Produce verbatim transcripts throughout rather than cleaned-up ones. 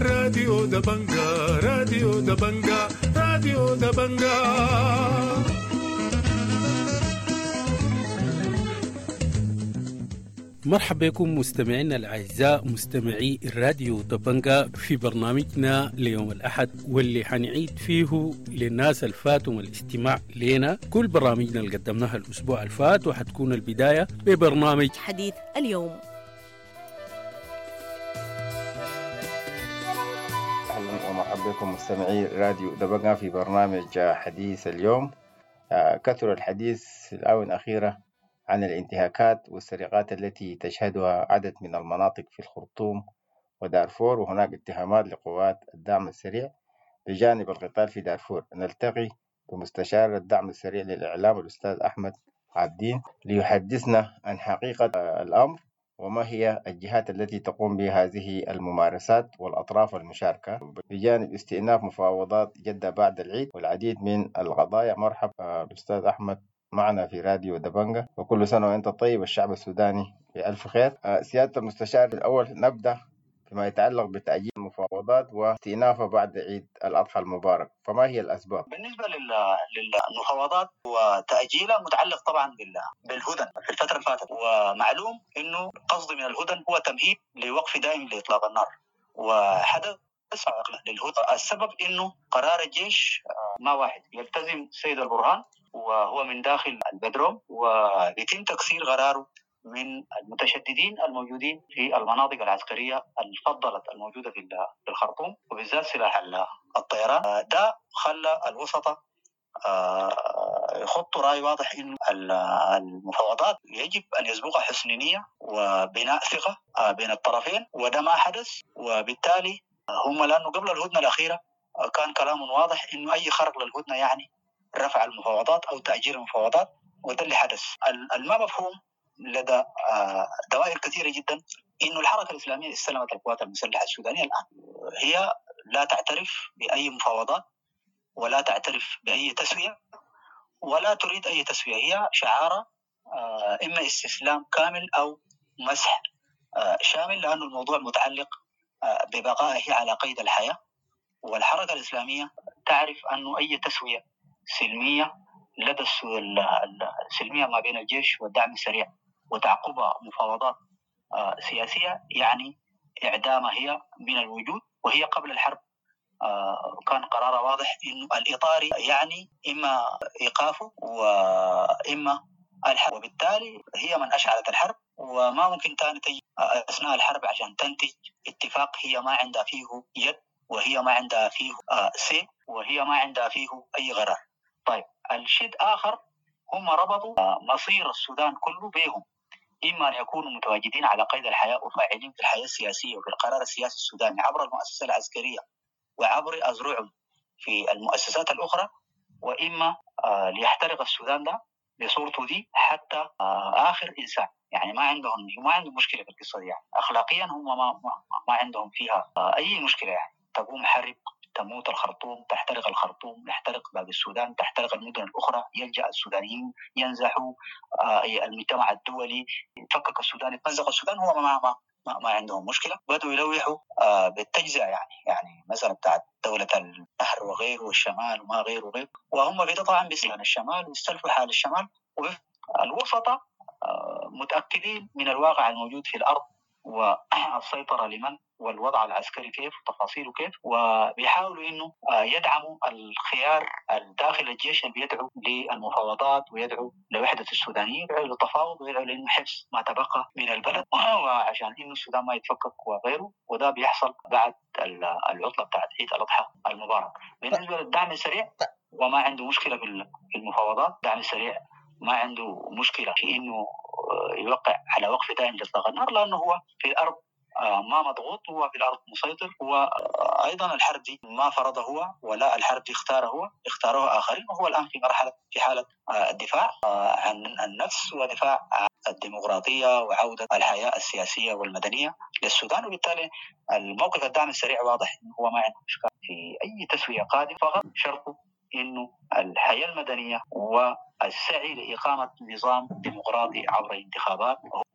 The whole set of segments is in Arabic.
راديو دبنجا راديو دبنجا راديو دبنجا. مرحبا بكم مستمعينا الأعزاء مستمعي الراديو دبنجا في برنامجنا ليوم الأحد، واللي حنعيد فيه للناس الفاتهم الاستماع لنا كل برامجنا اللي قدمناها الأسبوع الفات، وحتكون البداية ببرنامج حديث اليوم. أهلا ومرحبا بكم مستمعي راديو دبنجا في برنامج حديث اليوم. كثر الحديث في الآونة الأخيرة عن الانتهاكات والسرقات التي تشهدها عدد من المناطق في الخرطوم ودارفور، وهناك اتهامات لقوات الدعم السريع بجانب القتال في دارفور. نلتقي بمستشار الدعم السريع للإعلام الأستاذ أحمد عابدين ليحدثنا عن حقيقة الأمر وما هي الجهات التي تقوم بهذه الممارسات والأطراف المشاركة، بجانب استئناف مفاوضات جدة بعد العيد والعديد من القضايا. مرحبا الأستاذ أحمد معنا في راديو دبنجا، وكل سنة وأنت طيب، الشعب السوداني بألف خير. سيادة المستشار، الأول نبدأ فيما يتعلق بتأجيل المفاوضات واستئنافها بعد عيد الأضحى المبارك، فما هي الأسباب؟ بالنسبة للمفاوضات وتأجيلها متعلق طبعا بالهدن في الفترة اللي فاتت، ومعلوم إنه قصد من الهدن هو تمهيد لوقف دائم لإطلاق النار، وحدث للهدن. السبب إنه قرار الجيش ما واحد يلتزم سيد البرهان وهو من داخل البدروم، ويتم تكسير قراره من المتشددين الموجودين في المناطق العسكرية الفضلت الموجودة في الخرطوم، وبالذات سلاح الطيران. ده خلى الوسطة يخطوا رأي واضح إنه المفاوضات يجب أن يسبقها حسن نية وبناء ثقة بين الطرفين، وده ما حدث. وبالتالي هم لأنه قبل الهدنة الأخيرة كان كلام واضح إنه أي خرق للهدنة يعني رفع المفاوضات أو تأجيل المفاوضات، وده اللي حدث. الما مفهوم لدى دوائر كثيرة جدا إنه الحركة الإسلامية استلمت القوات المسلحة السودانية الآن، هي لا تعترف بأي مفاوضات ولا تعترف بأي تسوية ولا تريد أي تسوية. هي شعارة إما استسلام كامل أو مسح شامل، لأن الموضوع متعلق ببقائه على قيد الحياة. والحركة الإسلامية تعرف أنه أي تسوية سلمية لدى السلمية ما بين الجيش والدعم السريع وتعقبها مفاوضات سياسية يعني إعدامها هي من الوجود. وهي قبل الحرب كان قرار واضح إنه الإطاري يعني إما إيقافه وإما الحرب، وبالتالي هي من أشعلت الحرب، وما ممكن تاني تجي أثناء الحرب عشان تنتج اتفاق هي ما عندها فيه يد، وهي ما عندها فيه سي، وهي ما عندها فيه أي غرار. طيب الشيء آخر، هم ربطوا مصير السودان كله بهم، إما أن يكونوا متواجدين على قيد الحياة وفاعلين في الحياة السياسية وفي القرار السياسي السوداني عبر المؤسسة العسكرية وعبر أزرعهم في المؤسسات الأخرى، وإما آه ليحترق السودان ده بصورته دي حتى آه آخر إنسان. يعني ما عندهم ما عندهم مشكلة في القصة دي، يعني أخلاقيا هم ما, ما, ما عندهم فيها آه أي مشكلة. يعني تقوم حرب، تموت الخرطوم، تحترق الخرطوم، يحترق باقي السودان، تحترق المدن الأخرى، يلجأ السودانيين ينزحوا، آه المجتمع الدولي يفكك السودان، يتمزق السودان. هو ما ما ما, ما عندهم مشكلة. بدوا يلوحوا آه بالتجزئة، يعني يعني مثلا بتاعت دولة النهر وغيره والشمال وما غيره وغيره، وهم في طبعا بيسلم الشمال ويستلفوا حال الشمال. والوسطى آه متأكدين من الواقع الموجود في الأرض والسيطرة لمن والوضع العسكري كيف وتفاصيله كيف، وبيحاولوا إنه يدعموا الخيار الداخل الجيش اللي بيدعو للمفاوضات ويدعو لوحدة السودانيين ويدعو للتفاوض ويدعو لإنه حفظ ما تبقى من البلد وعشان إنه السودان ما يتفكك وغيره. وده بيحصل بعد العطلة بتاعت عيد الأضحى المبارك. بالنسبة للدعم السريع وما عنده مشكلة في المفاوضات، الدعم السريع ما عنده مشكلة في إنه يوقع على وقف دائم لإطلاق النار، لأنه هو في الأرض ما مضغوط، هو في الأرض مسيطر. وأيضا الحرب دي ما فرضه هو ولا الحرب دي اختاره هو، اختاروها آخرين، وهو الآن في مرحلة في حالة الدفاع عن النفس ودفاع عن الديمقراطية وعودة الحياة السياسية والمدنية للسودان. وبالتالي الموقف الدعم السريع واضح إنه هو ما عنده مشكلة في أي تسوية قادم، فقط شرطه إنه الحياة المدنية والسعي لإقامة نظام ديمقراطي عبر انتخابات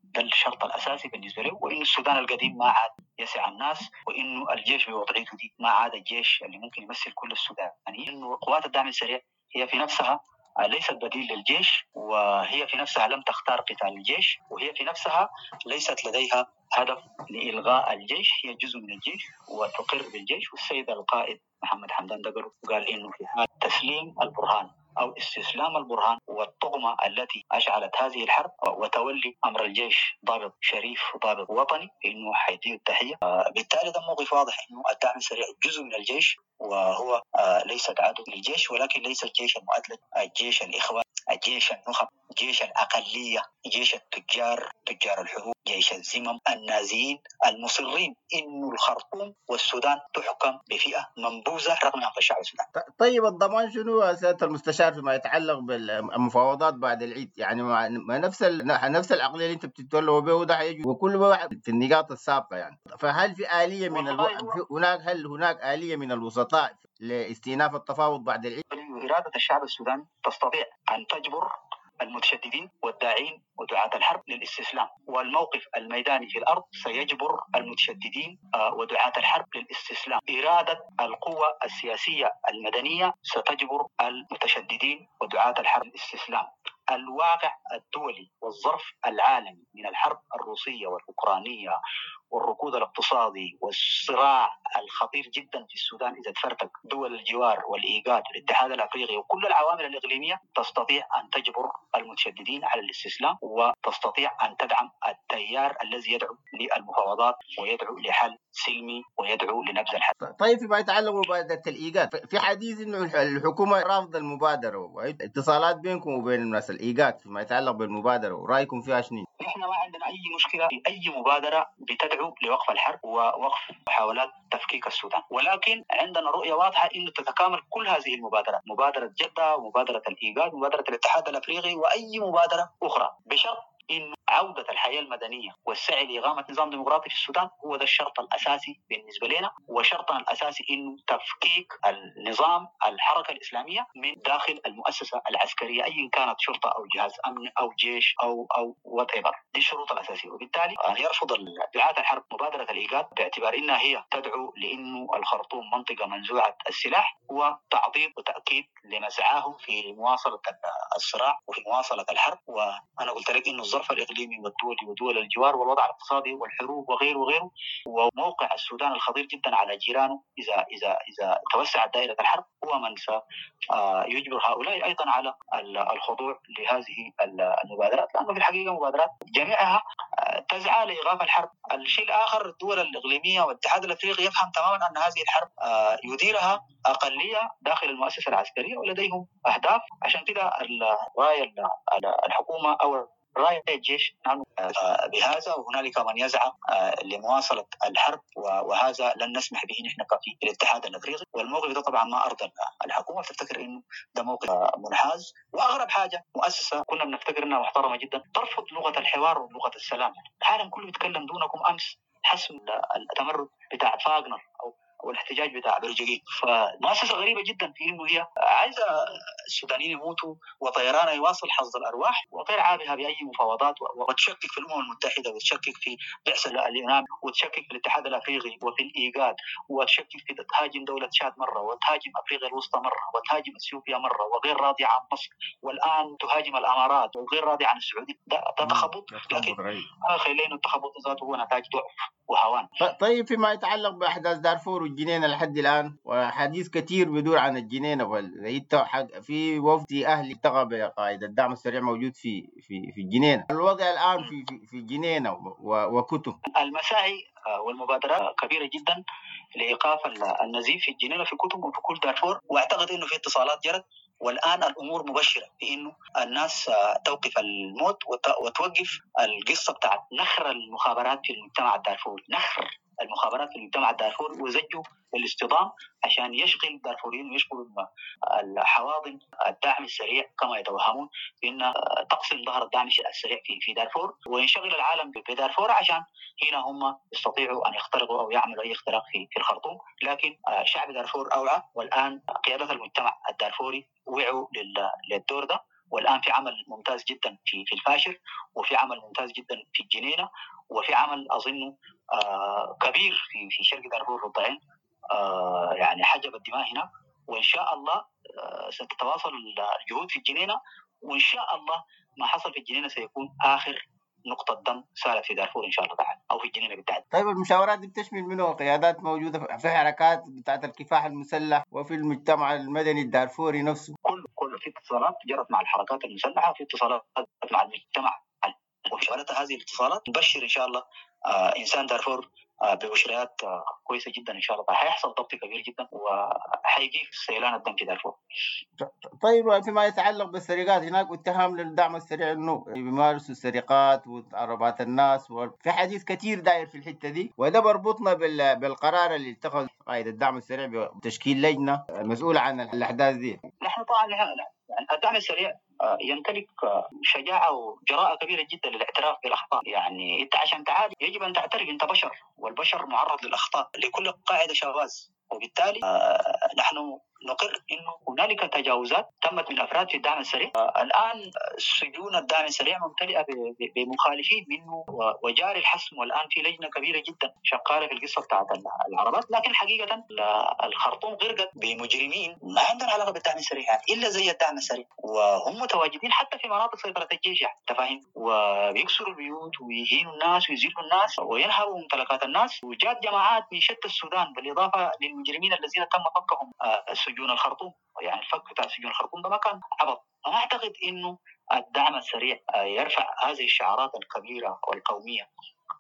ده الشرط الأساسي بالنسبة له، وإنه السودان القديم ما عاد يسع الناس، وإنه الجيش بوضعيته دي ما عاد الجيش اللي ممكن يمثل كل السودانيين، إنه قوات الدعم السريع هي في نفسها ليست بديل للجيش، وهي في نفسها لم تختار قتال الجيش، وهي في نفسها ليست لديها هدف لإلغاء الجيش، هي جزء من الجيش وتقر بالجيش. والسيد القائد محمد حمدان دقلو قال إنه في حال تسليم البرهان أو استسلام البرهان والطغمة التي أشعلت هذه الحرب وتولي أمر الجيش ضابط شريف وضابط وطني إنه حيديه التحية. بالتالي ده موقف واضح إنه الدعم السريع جزء من الجيش، وهو ليس عدو للجيش، ولكن ليس الجيش المؤدلج، الجيش الإخوان، الجيش النخب، جيش الأقلية، جيش التجار، تجار الحروب، جيش الزمم النازيين المصرين إنه الخرطوم والسودان تحكم بفئة منبوذة رغم أنف الشعب السوداني. طيب الضمان شنو يا سيادة المستشار فيما يتعلق بالمفاوضات بعد العيد؟ يعني ما نفس نفس العقلية اللي انت بتتولوا به ده حيجي وكل واحد في النقاط السابقة يعني، فهل في آلية من الو... هناك هل هناك آلية من الوسطاء لاستئناف التفاوض بعد العيد؟ إرادة الشعب السوداني تستطيع أن تجبر المتشددين والداعين ودعاة الحرب للاستسلام، والموقف الميداني في الأرض سيجبر المتشددين ودعاة الحرب للاستسلام. إرادة القوى السياسية المدنية ستجبر المتشددين ودعاة الحرب للاستسلام. الواقع الدولي والظرف العالمي من الحرب الروسية والأوكرانية والركود الاقتصادي والصراع الخطير جدا في السودان إذا تفرتك دول الجوار والإيجاد والاتحاد الأفريقي وكل العوامل الإقليمية تستطيع أن تجبر المتشددين على الاستسلام، وتستطيع أن تدعم التيار الذي يدعو للمفاوضات ويدعو لحل سلمي ويدعو لنبذ الحرب. طيب فيما يتعلق بمبادرة الإيجاد، في حديث إنه الحكومة رافضة المبادرة، اتصالات بينكم وبين الناس الإيجاد فيما يتعلق بالمبادرة ورأيكم فيها شنو؟ نحن ما عندنا أي مشكلة في أي مبادرة بتدعو لوقف الحرب ووقف محاولات تفكيك السودان، ولكن عندنا رؤية واضحة إنه تتكامل كل هذه المبادرات، مبادرة جدة ومبادرة الإيجاد ومبادرة الاتحاد الأفريقي وأي مبادرة أخرى، بشرط إن عودة الحياة المدنية والسعي لإقامة نظام ديمقراطي في السودان هو ده الشرط الأساسي بالنسبة لنا، وشرطنا الأساسي إنه تفكيك النظام الحركة الإسلامية من داخل المؤسسة العسكرية أي كانت شرطة أو جهاز أمن أو جيش أو أو whatever. دي الشروط الأساسية، وبالتالي يرفض دعاة الحرب مبادرة الإيجاد باعتبار إنها هي تدعو لإنه الخرطوم منطقة منزوعة السلاح وتعظيم وتأكيد لمسعاهم في مواصلة الصراع وفي مواصلة الحرب. وأنا قلت لك إنه الظرف الإقليمي والدولي ودول الجوار والوضع الاقتصادي والحروب وغيره وغيره وموقع السودان الخطير جدا على جيرانه إذا إذا إذا توسعت دائرة الحرب هو من سيجبر هؤلاء أيضا على الخضوع لهذه المبادرات، لأنه في الحقيقة مبادرات جميعها تسعى لإيقاف الحرب. الشيء الآخر الدول الإقليمية والاتحاد الأفريقي يفهم تماما أن هذه الحرب يديرها أقلية داخل المؤسسة العسكرية ولديهم أهداف، عشان كده الراية الحكومة أو راية الجيش نحن بهذا، وهنالك من يسعى لمواصلة الحرب وهذا لن نسمح به نحن كفي الاتحاد الأفريقي. والموقف ده طبعا ما أرضى الحكومة، تفتكر إنه ده موقف منحاز. وأغرب حاجة مؤسسة كنا بنفتكر إنها محترمة جدا ترفض لغة الحوار ولغة السلام. العالم كله بيتكلم دونكم أمس حسم التمرد بتاع فاغنر أو والاحتجاج بتاع برجيكي. فمؤسسة غريبة جدا في إنه هي عايزة السودانيين يموتوا وطيران يواصل حظ الأرواح وغير عابها بأي مفاوضات، وتشكك في الأمم المتحدة وتشكك في بعثة اليونان وتشكك في الاتحاد الأفريقي وفي الإيجاد وتشكك في تهاجم دولة تشاد مرة وتهاجم أفريقيا الوسطى مرة وتهاجم إثيوبيا مرة وغير راضية عن مصر، والآن تهاجم الأمارات وغير راضية عن السعودية. ده, ده تخبط، لكن أنا خيلي إنه التخبط ذاته هو نتاج ضعف وهوان. طيب فيما يتعلق بأحداث دارفور والجنينة لحد الآن وحديث كثير بدور عن الجنينة، في وفد أهلي التقى بقائد الدعم السريع موجود في في في الجنينة، الوضع الآن في في, في الجنينة وكتب المساعي والمبادرات كبيرة جدا لإيقاف النزيف في الجنينة في كتب وفي كل دارفور، وأعتقد إنه في اتصالات جرت والآن الأمور مبشرة في إنه الناس توقف الموت وتوقف القصة بتاعت نخر المخابرات في المجتمع الدارفوري، نخر المخابرات في المجتمع الدارفوري وزجوا الاصطدام عشان يشغل الدارفوريين ويشغلوا الحواضن الدعم السريع كما يتوهمون بأن تقسم ظهر الدعم السريع في في دارفور وينشغل العالم بدارفور عشان هنا هم يستطيعوا أن يخترقوا أو يعملوا أي اختراق في في الخرطوم. لكن شعب دارفور أوعى، والآن قيادة المجتمع الدارفوري وعوا للدور ده والآن في عمل ممتاز جدا في في الفاشر، وفي عمل ممتاز جدا في الجنينة، وفي عمل أظنه آه كبير في في شرق دارفور والضعين، آه يعني حجب الدماء هنا. وإن شاء الله آه ستتواصل الجهود في الجنينة، وإن شاء الله ما حصل في الجنينة سيكون آخر نقطة دم سالت في دارفور إن شاء الله تعالى، أو في الجنينة بالتحديد. طيب المشاورات دي بتشمل منه قيادات موجودة في حركات بتاعت الكفاح المسلح وفي المجتمع المدني الدارفوري نفسه؟ كل كل في اتصالات جرت مع الحركات المسلحة، وفي اتصالات مع المجتمع، وفي شغلتها هذه الاتصالات نبشر إن شاء الله آه إنسان دارفور آه ببشريات آه كويسة جدا إن شاء الله. حيحصل ضبط كبير جدا وحيجي سيلان الدم في دارفور. طيب فيما يتعلق بالسرقات، هناك اتهام للدعم السريع انه بيمارسوا السرقات وعربات الناس، وفي حديث كثير داير في الحته دي، وده بربطنا بالقرار اللي اتخذ قائد الدعم السريع بتشكيل لجنه مسؤوله عن الاحداث دي. نحن طبعا الدعم السريع يمتلك شجاعة وجراءة كبيرة جدا للاعتراف بالأخطاء. يعني أنت عشان تعالج يجب أن تعترف، أنت بشر، والبشر معرض للأخطاء، لكل قاعدة شواذ. وبالتالي آه نحن نقر انه هنالك تجاوزات تمت من افراد في الدعم السريع. آه الان سجون الدعم السريع ممتلئه بمخالفين منه وجاري الحسم، والان في لجنه كبيره جدا شغاله في القصه بتاعت العربات. لكن حقيقه الخرطوم غرقت بمجرمين ما عندهم علاقه بالدعم السريع يعني الا زي الدعم السريع، وهم متواجدين حتى في مناطق سيطره الجيش يعني انت فاهم، وبيكسروا البيوت ويهينوا الناس ويزيلوا الناس وينهبوا ممتلكات الناس. وجات جماعات من شتى السودان بالاضافه للمجرمين الذين تم فكهم آه سجون الخرطوم. يعني الفك بتاع سجون الخرطوم ده ما كان عبط. أنا أعتقد إنه الدعم السريع يرفع هذه الشعارات الكبيرة والقومية.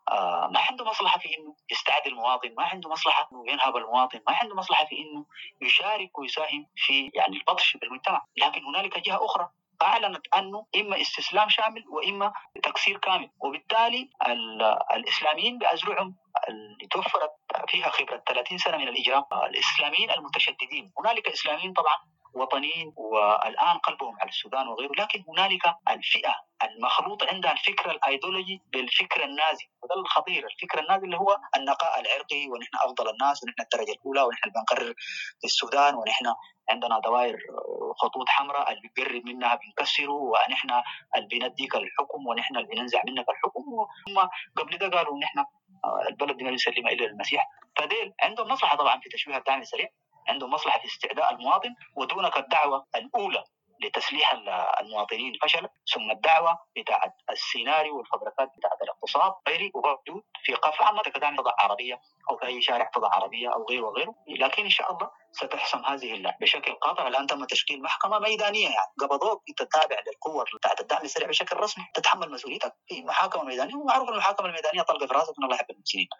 ما عنده مصلحة في إنه يستعد المواطن، ما عنده مصلحة إنه ينهب المواطن، ما عنده مصلحة في إنه يشارك ويساهم في يعني البطش بالمجتمع. لكن هنالك جهة أخرى أعلنت أنه إما استسلام شامل وإما تكسير كامل. وبالتالي الإسلاميين بأزرعهم اللي توفرت فيها خبرة ثلاثين سنة من الإجرام، الإسلاميين المتشددين، هنالك إسلاميين طبعا وطنيين والآن قلبهم على السودان وغيره، لكن هنالك الفئة المخلوطة عندها الفكر الأيديولوجي بالفكر النازي، وده الخطير. الفكر النازي اللي هو النقاء العرقي، ونحن أفضل الناس، ونحن الدرجة الأولى، ونحن اللي بنقرر في السودان، ونحن عندنا دوائر خطوط حمراء اللي بنقرب منها بنكسره، ونحن اللي بنديك الحكم، ونحن اللي بننزع منك الحكم. وهم قبل ده قالوا نحن البلد ما يسلم إلا المسيح. فديل عندهم مصلحة طبعا في تشويه الدعم السريع، عندهم مصلحة في استعداء المواطن، ودونك الدعوة الأولى لتسليح المواطنين فشلت، ثم الدعوة بتاعت السيناريو والفبركات بتاعت الاقتصاد غيري وبوجود في قفل عامة كدعم فضاء عربية أو في أي شارع فضاء عربية أو غيره وغيره. لكن إن شاء الله ستحسم هذه اللعبة بشكل قاطع. الآن تم تشكيل محكمة ميدانية، يعني قبضوك أنت تابع للقوة بتاعت الدعم السريع بشكل رسمي، تتحمل مسؤوليتك في محاكمة ميدانية، ومعروف المحاكمة الميدانية طلقة في راسك من الله يحب المسلمين.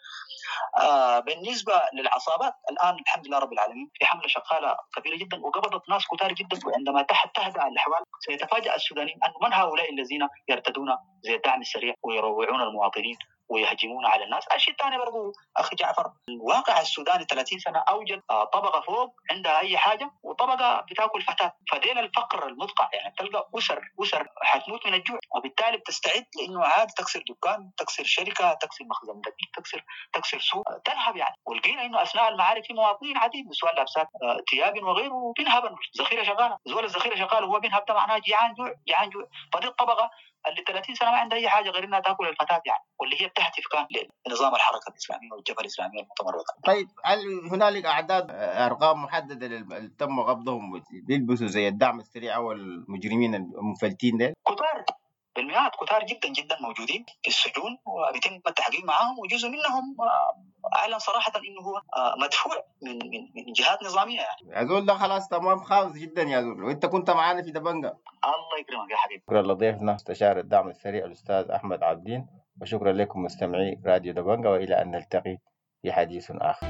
آه بالنسبة للعصابات الآن الحمد لله رب العالمين في حملة شغالة كبيرة جدا وقبضت ناس كتار جدا. وعندما تحت تهدأ الأحوال سيتفاجأ السودانيين أن من هؤلاء الذين يرتدون زي الدعم السريع ويروعون المواطنين ويهجمون على الناس. الشيء الثاني برضو أخي جعفر، الواقع السوداني ثلاثين سنة أوجد طبقة فوق عندها أي حاجة وطبقة بتاكل فتات، فدين الفقر المدقع. يعني تلقى أسر أسر حتموت من الجوع، وبالتالي بتستعد لأنه عاد تكسر دكان، تكسر شركة، تكسر مخزن دقيق، تكسر تكسر سوق، تنهب. يعني ولقينا إنه أثناء المعارك في مواطنين عديد بسؤال لابسات ثياب وغيره بينهب، ذخيرة شغالة، زول الذخيرة شغالة وهو بينهب، ده معناه جيعان جوع جيعان جوع. فدي الطبقة اللي ثلاثين سنة ما عندها أي حاجة غير إنها تأكل الفتاة يعني، واللي هي بتهتف كان لنظام الحركة الإسلامية والجبهة الإسلامية المتمردة. طيب هل هنالك أعداد أرقام محددة اللي تم قبضهم بيلبسوا زي الدعم السريع أو المجرمين المفلتين ده؟ كتار بالمئات، كتار جدا جدا موجودين في السجون وبيتم التحقيق معهم، وجزء منهم أعلن صراحة إنه هو مدفوع من من من جهات نظامية. يعني يا زول ده خلاص تمام خالص جدا يا زول، وأنت كنت معانا في دبنجة. الله يكرمك يا حبيبي. شكرا لضيفنا مستشار الدعم السريع الأستاذ أحمد عابدين، وشكرا لكم مستمعي راديو دبنجة، وإلى أن نلتقي في حديث آخر.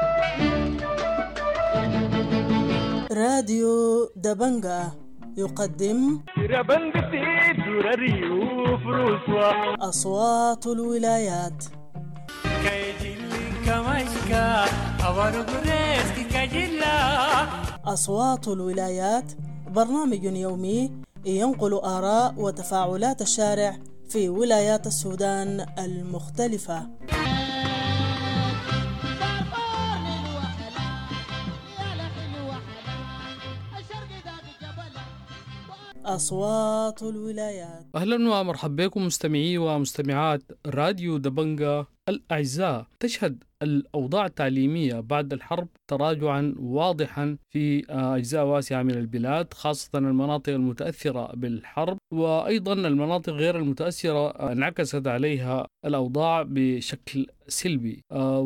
راديو دبنجة يقدم أصوات الولايات. أصوات الولايات برنامج يومي ينقل آراء وتفاعلات الشارع في ولايات السودان المختلفة. أصوات الولايات. أهلا ومرحبا بكم مستمعي ومستمعات راديو دبنجة الأعزاء. تشهد الأوضاع التعليمية بعد الحرب تراجعا واضحا في أجزاء واسعة من البلاد، خاصة المناطق المتأثرة بالحرب، وأيضا المناطق غير المتأثرة انعكست عليها الأوضاع بشكل سلبي.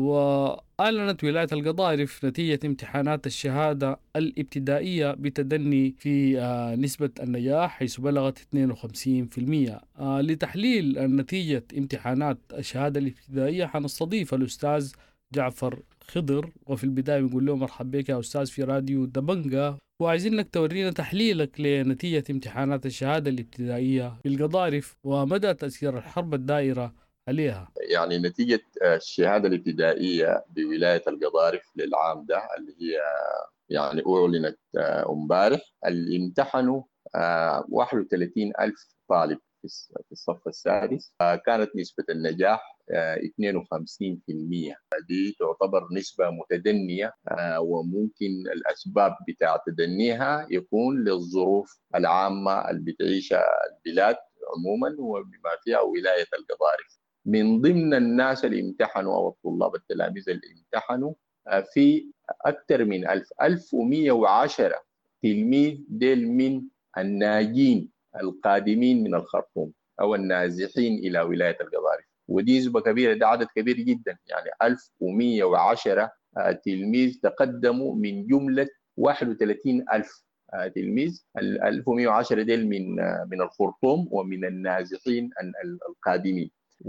وأعلنت ولاية القضارف نتيجة امتحانات الشهادة الابتدائية بتدني في نسبة النجاح حيث بلغت اثنين وخمسين بالمئة. لتحليل نتيجة امتحانات الشهادة الابتدائية حنستضيف الأستاذ جعفر خضر، وفي البداية بنقول له مرحبا بك يا أستاذ في راديو دبنجة، وعايزينك تورينا تحليلك لنتيجة امتحانات الشهادة الابتدائية بالقضارف ومدى تأثير الحرب الدائرة عليها. يعني نتيجة الشهادة الابتدائية بولاية القضارف للعام ده اللي هي يعني أعلنت امبارح، اللي امتحنوا واحد وثلاثين ألف طالب في الصف السادس، كانت نسبة النجاح اثنين وخمسين بالمئة. دي تعتبر نسبة متدنية، وممكن الأسباب بتاع تدنيها يكون للظروف العامة اللي بتعيشها البلاد عموما وبما فيها ولاية القضارف. من ضمن الناس اللي امتحنوا أو الطلاب التلاميذ اللي امتحنوا في أكثر من ألف ألف ومئة وعشرة تلميذ ديل من الناجين القادمين من الخرطوم أو النازحين إلى ولاية القضارف، ودي نسبة كبيرة، ده عدد كبير جدا. يعني ألف ومئة وعشرة تلميذ تقدموا من جملة واحد وثلاثين ألف تلميذ. ال ألف ومئة وعشرة ديل من من الخرطوم ومن النازحين القادمين.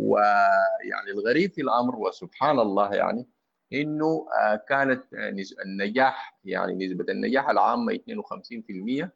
ويعني الغريب في الأمر وسبحان الله يعني إنه كانت النجاح يعني نسبة النجاح العامة اثنين وخمسين بالمئة،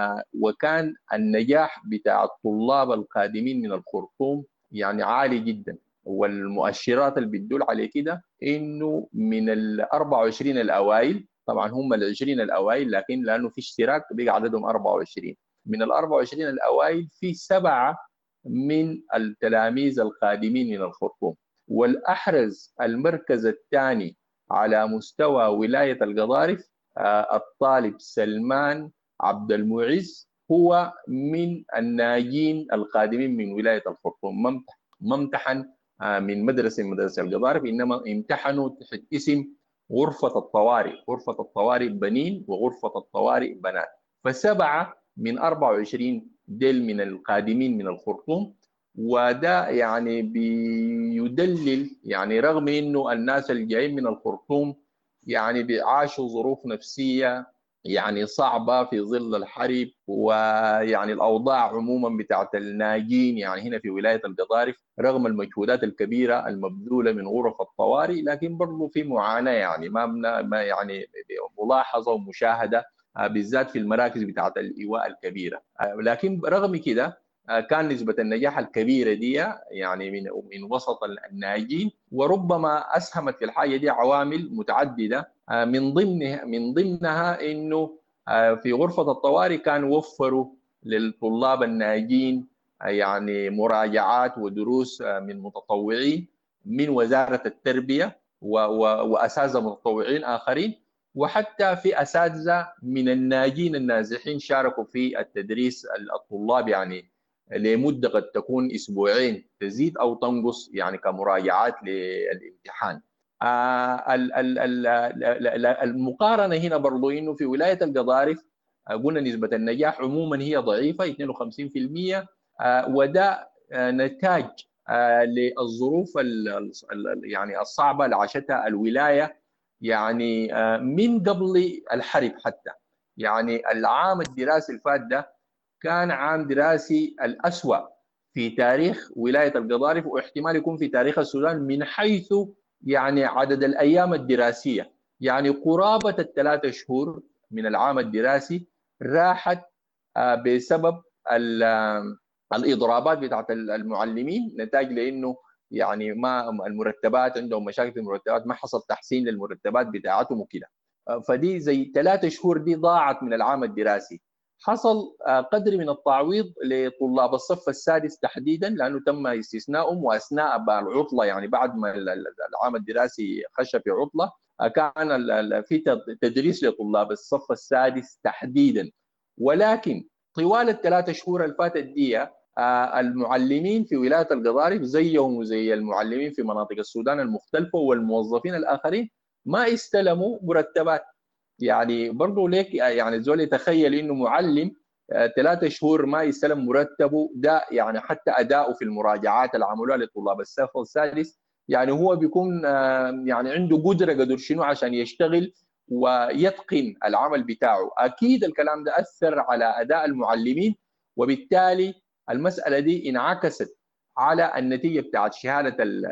وكان النجاح بتاع الطلاب القادمين من الخرطوم يعني عالي جدا. والمؤشرات اللي بتدل على كده إنه من ال أربعة وعشرين الأوائل، طبعا هم ال عشرين الأوائل لكن لأنه في اشتراك بقى عددهم أربعة وعشرين، من ال أربعة وعشرين الأوائل في سبعة من التلاميذ القادمين من الخرطوم. والأحرز المركز الثاني على مستوى ولاية القضارف الطالب سلمان عبد المعز، هو من الناجين القادمين من ولاية الخرطوم. ما امتحن من مدرسة من مدرسة القضارف، إنما امتحنوا تحت اسم غرفة الطوارئ، غرفة الطوارئ بنين وغرفة الطوارئ بنات. فسبعة من أربعة وعشرين ديل من القادمين من الخرطوم. وده يعني بيدلل يعني رغم انه الناس اللي جايين من الخرطوم يعني بيعاشوا ظروف نفسيه يعني صعبه في ظل الحرب، ويعني الاوضاع عموما بتاعت الناجين يعني هنا في ولايه القضارف رغم المجهودات الكبيره المبذوله من غرف الطوارئ، لكن برضه في معاناه يعني ما ما يعني ملاحظه ومشاهده بالذات في المراكز بتاعت الايواء الكبيره. لكن رغم كده كان نسبة النجاح الكبيرة دي يعني من من وسط الناجين، وربما أسهمت في الحاجة دي عوامل متعددة، من ضمنها من ضمنها إنه في غرفة الطوارئ كانوا وفروا للطلاب الناجين يعني مراجعات ودروس من متطوعين من وزارة التربية وأساتذة متطوعين آخرين، وحتى في أساتذة من الناجين النازحين شاركوا في التدريس الطلاب يعني لمدة قد تكون أسبوعين تزيد أو تنقص يعني كمراجعات للامتحان. آه المقارنة هنا برضو إنه في ولاية القضارف قلنا نسبة النجاح عموما هي ضعيفة اثنين وخمسين بالمئة، آه وده آه نتاج آه للظروف يعني الصعبة اللي عاشتها الولاية يعني آه من قبل الحرب. حتى يعني العام الدراسي الفات ده كان عام دراسي الأسوأ في تاريخ ولاية القضارف، واحتمال يكون في تاريخ السودان من حيث يعني عدد الأيام الدراسية. يعني قرابة الثلاثة شهور من العام الدراسي راحت بسبب الإضرابات بتاعت المعلمين، نتاج لأنه يعني ما المرتبات عندهم مشاكل في المرتبات، ما حصل تحسين للمرتبات بتاعتهم وكده. فدي زي ثلاثة شهور دي ضاعت من العام الدراسي. حصل قدر من التعويض لطلاب الصف السادس تحديدا لانه تم استثنائهم، واثناء العطله يعني بعد ما العام الدراسي خش في عطله كان في تدريس لطلاب الصف السادس تحديدا. ولكن طوال الثلاثة شهور اللي فاتت دي المعلمين في ولاية القضارف زيهم وزي المعلمين في مناطق السودان المختلفة والموظفين الآخرين ما استلموا مرتبات. يعني برضو ليك يعني زول يتخيل إنه معلم ثلاثة شهور ما يستلم مرتبه، ده يعني حتى أداؤه في المراجعات اللي عملوها لطلاب الصف السادس يعني هو بيكون يعني عنده قدرة قدر شنو عشان يشتغل ويتقن العمل بتاعه. أكيد الكلام ده أثر على أداء المعلمين، وبالتالي المسألة دي انعكست على النتيجة بتاعت شهادة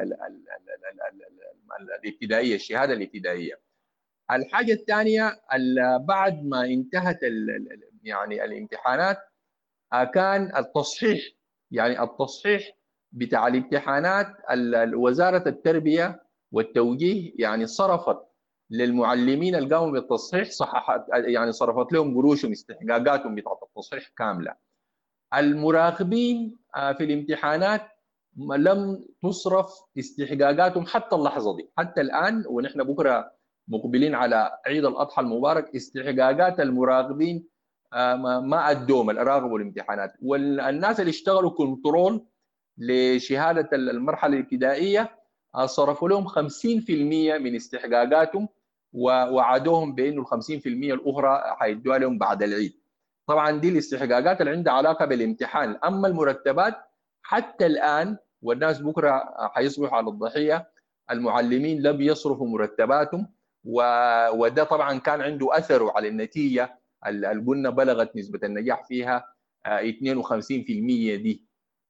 الابتدائية، الشهادة الابتدائية. الحاجة الثانية بعد ما انتهت يعني الامتحانات كان التصحيح، يعني التصحيح بتاع الامتحانات وزارة التربية والتوجيه يعني صرفت للمعلمين اللي قاموا بالتصحيح صححت يعني صرفت لهم قروشهم استحقاقاتهم بتاعت التصحيح كاملة. المراقبين في الامتحانات لم تصرف استحقاقاتهم حتى اللحظة دي، حتى الآن ونحن بكرة مقبلين على عيد الأضحى المبارك استحقاقات المراقبين ما أدوهم الراقبوا الامتحانات. والناس اللي اشتغلوا كنترول لشهادة المرحلة الابتدائية صرفوا لهم خمسين بالمئة من استحقاقاتهم ووعدوهم بأنه ال خمسين بالمئة الأخرى حيدوها لهم بعد العيد. طبعا دي الاستحقاقات اللي عندها علاقة بالامتحان. أما المرتبات حتى الآن والناس بكرة حيصبحوا على الضحية المعلمين لم يصرفوا مرتباتهم، وده طبعا كان عنده أثره على النتيجة اللي قلنا بلغت نسبة النجاح فيها اثنين وخمسين بالمئة دي.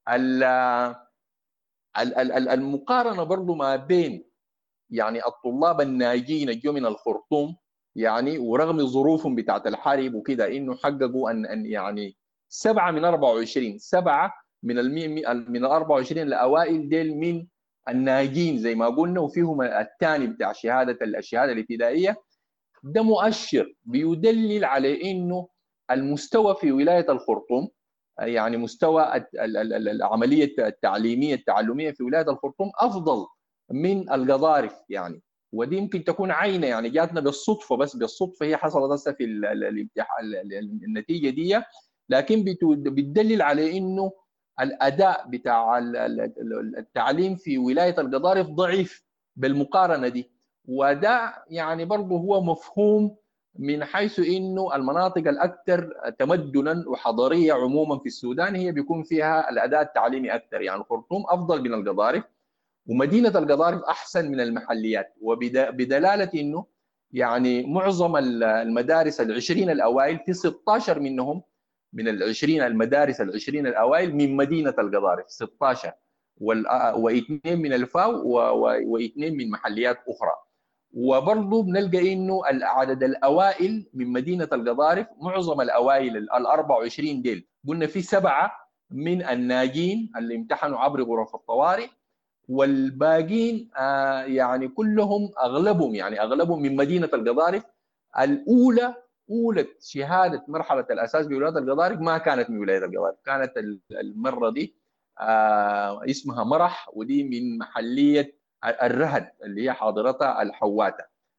المقارنة برضو ما بين يعني الطلاب الناجين اللي جو من الخرطوم يعني ورغم ظروفهم بتاعت الحرب وكده انه حققوا ان ان يعني سبعه من أربعة وعشرين سبعه من المية من ال أربعة وعشرين الاوائل ديل من الناجين زي ما قلنا، وفيهم الثاني بتاع شهاده الشهاده الابتدائيه. ده مؤشر بيدلل على انه المستوى في ولايه الخرطوم يعني مستوى العمليه التعليميه التعلميه في ولايه الخرطوم افضل من القضارف يعني. ودي يمكن تكون عينه يعني جاتنا بالصدفه، بس بالصدفه هي حصلت هسه في الامتحان النتيجه دي، لكن بتدلل على انه الاداء بتاع التعليم في ولايه القضارف ضعيف بالمقارنه دي. وده يعني برضه هو مفهوم من حيث انه المناطق الاكثر تمدنا وحضاريه عموما في السودان هي بيكون فيها الاداء التعليمي اكثر، يعني الخرطوم افضل من القضارف ومدينه القضارف احسن من المحليات، وبدلاله انه يعني معظم المدارس العشرين الاوائل في ستة عشر منهم من العشرين المدارس العشرين الاوائل من مدينه القضارف ستة عشر، واثنين من الفاو واثنين من محليات اخرى. وبرضه بنلقى انه العدد الاوائل من مدينه القضارف معظم الاوائل ال أربعة وعشرين ديل قلنا في سبعه من الناجين اللي امتحنوا عبر غرف الطوارئ، والباقين آه يعني كلهم اغلبهم يعني اغلبهم من مدينه القضارف. الاولى اولى شهاده مرحله الاساس بولايه القضارف ما كانت من ولايه القضارف، كانت المره دي آه اسمها مرح، ودي من محليه الرهد اللي هي حاضرتها الحواته.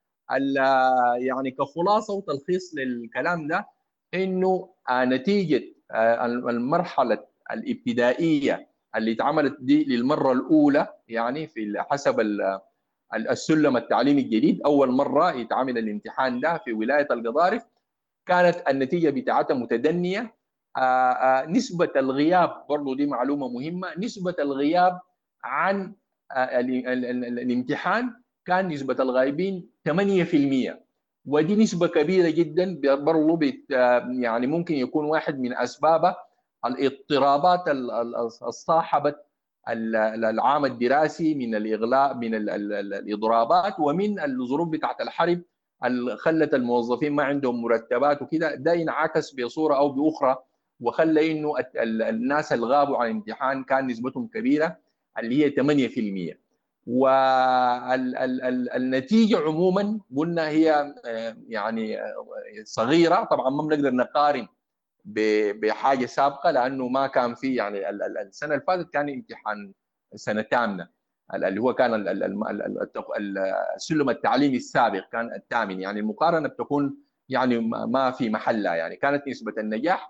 يعني كخلاصه وتلخيص للكلام ده انه آه نتيجه آه المرحله الابتدائيه اللي اتعملت دي للمره الاولى يعني في حسب السلم التعليمي الجديد، اول مره يتعمل الامتحان ده في ولايه القضارف، كانت النتيجه بتاعتها متدنيه. آآ آآ نسبه الغياب برضه دي معلومه مهمه، نسبه الغياب عن الامتحان كان نسبه الغائبين ثمانية بالمئة، ودي نسبه كبيره جدا برضه يعني ممكن يكون واحد من اسبابها الاضطرابات الصاحبه العام الدراسي من الاغلاق من الاضرابات ومن الظروف بتاعت الحرب اللي خلت الموظفين ما عندهم مرتبات وكده. ده انعكس بصوره او باخرى وخلى انه الناس اللي غابوا عن الامتحان كان نسبتهم كبيره اللي هي ثمانية بالمئة. والنتيجه عموما قلنا هي يعني صغيره، طبعا ما بنقدر نقارن بحاجه سابقه لانه ما كان في يعني السنه اللي فاتت كان امتحان سنه ثامنه اللي هو كان السلم التعليمي السابق كان الثامن، يعني المقارنه بتكون يعني ما في محلها، يعني كانت نسبه النجاح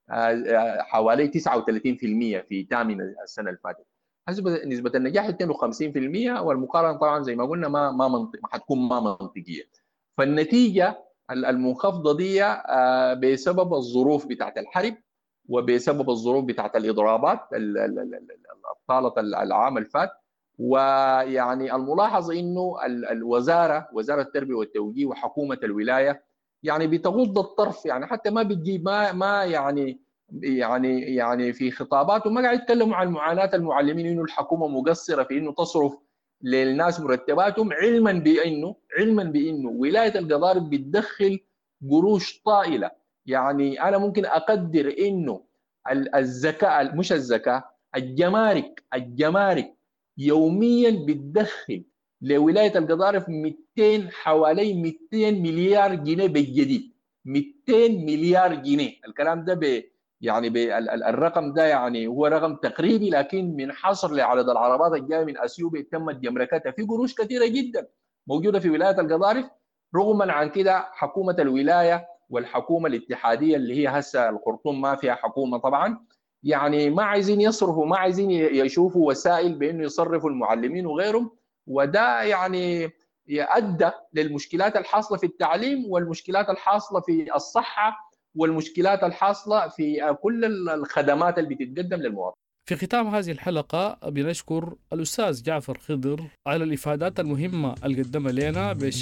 حوالي تسعة وثلاثين بالمئة في ثامن السنه اللي فاتت. نسبه النجاح اثنين وخمسين بالمئة، والمقارنه طبعا زي ما قلنا ما ما منطق ما حتكون ما منطقيه. فالنتيجه المنخفضه دي بسبب الظروف بتاعت الحرب وبسبب الظروف بتاعت الاضرابات طالت العام الفات. ويعني الملاحظ انه الوزاره وزاره التربيه والتوجيه وحكومه الولايه يعني بتغض الطرف، يعني حتى ما بتجيب ما ما يعني يعني يعني في خطاباته ما قاعد يتكلموا عن معاناه المعلمين، انه الحكومه مقصره في انه تصرف للناس مرتباتهم، علما بانه علما بانه ولايه القضارف بتدخل قروش طائله. يعني انا ممكن اقدر انه الزكاه مش الزكاه الجمارك الجمارك يوميا بتدخل لولايه القضارف مئتين حوالي مئتين مليار جنيه بالجديد، مئتين مليار جنيه. الكلام ده ب يعني ب الرقم ده يعني هو رقم تقريبي، لكن من حصر لعدد العربات الجايه من اثيوبيا تمت جمركاتها في قروش كثيره جدا موجوده في ولايه القضارف. رغما عن كده حكومه الولايه والحكومه الاتحاديه اللي هي هسه الخرطوم ما فيها حكومه طبعا، يعني ما عايزين يصرفوا، ما عايزين يشوفوا وسائل بانه يصرفوا المعلمين وغيرهم. وده يعني يؤدى للمشكلات الحاصله في التعليم والمشكلات الحاصله في الصحه والمشكلات الحاصله في كل الخدمات اللي بتتقدم للمواطن. في ختام هذه الحلقه بنشكر الاستاذ جعفر خضر على الافادات المهمه اللي قدمها لنا بش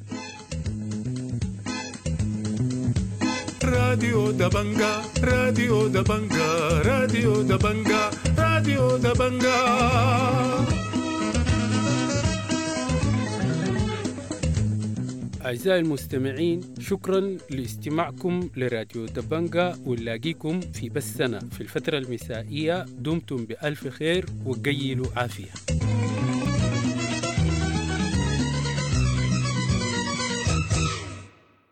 راديو دبنجا راديو دبنجا راديو دبنجا راديو دبنجا. أعزائي المستمعين، شكرا لاستماعكم لراديو دبنجا، ونلاقيكم في بثنا في الفترة المسائية. دمتم بألف خير وقيلوا عافية.